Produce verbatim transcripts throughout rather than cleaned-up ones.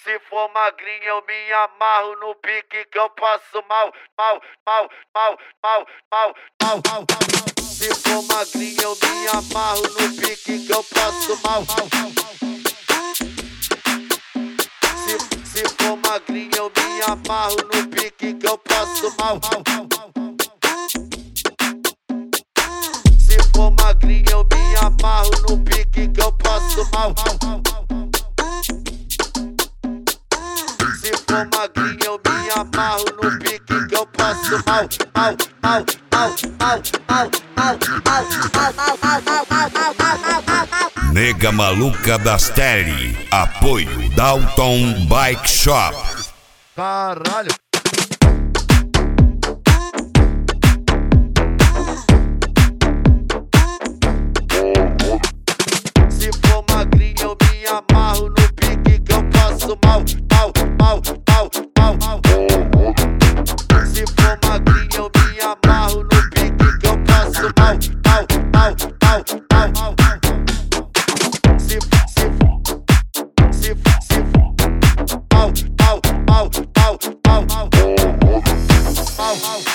Se for magrinha eu me amarro no pique que eu passo mal, mal, mal, mal, mal, mal, mal, mal. Se for magrinha eu me amarro no pique que eu passo mal. Se, se for magrinha eu me amarro no pique que eu passo mal. Se for magrinha eu me amarro no pique que eu passo mal. Se for magrinha eu me amarro no pique que eu passo mal, mal, mal, mal, mal, mal, mal, mal, mal, mal, mal, mal. Nega Maluca das Tele, apoio Dalton Bike Shop. Caralho. Se for magrinha eu me amarro no pique que eu passo mal, mal, mal, mal, mal, mal. Se for magrinha eu me amarro no pique que eu passo mal, mal, mal, mal, mal, mal. Se, se, se, se, mal, mal, mal, mal, mal, mal, mal, mal.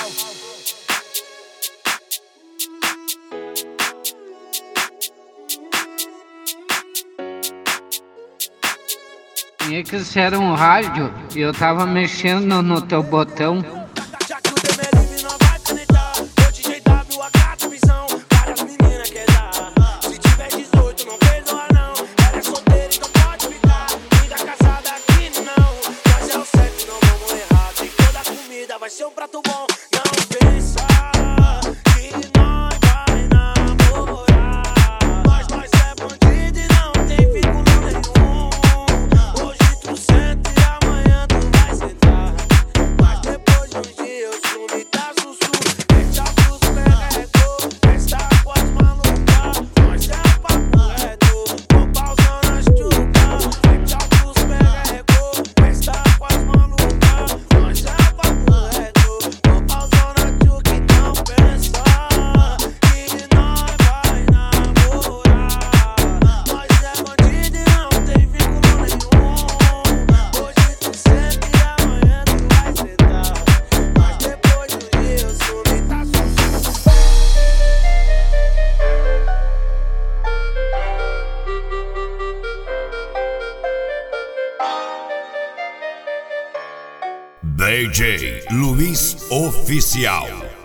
Tinha que ser um rádio e eu tava mexendo no teu botão. Já que o teu é livre não vai penetrar. Eu te jeitava o A K da visão. Várias meninas quer dar. Se tiver dezoito não perdoa não. Ela é solteira então pode ficar. Vida casada aqui não. Mas é o certo, não vamos errar. Tem toda a comida, vai ser um prato bom. Não pensa que nós vai namorar. Nós, nós é bandido e não tem vínculo nenhum. Hoje tu senta e amanhã tu vai sentar. Mas depois de um dia eu sumi, tá sussu. Deixa pros perregou, festa com as malucas. Nós é papo reto, tô pausando as tchucas. Deixa pros perregou, festa com as malucas. Nós é papo reto, tô pausando as tchucas. E não pensa que nós vai namorar. Nós é bandido e não tem vínculo nenhum. Hoje tu senta e amanhã tu vai sentar. Mas depois de um dia eu sumi, tá sussu. D J Luiz Oficial.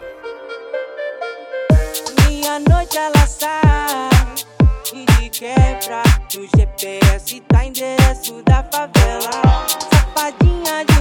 Minha noite ela sai e de quebra. No G P S tá endereço da favela. Safadinha de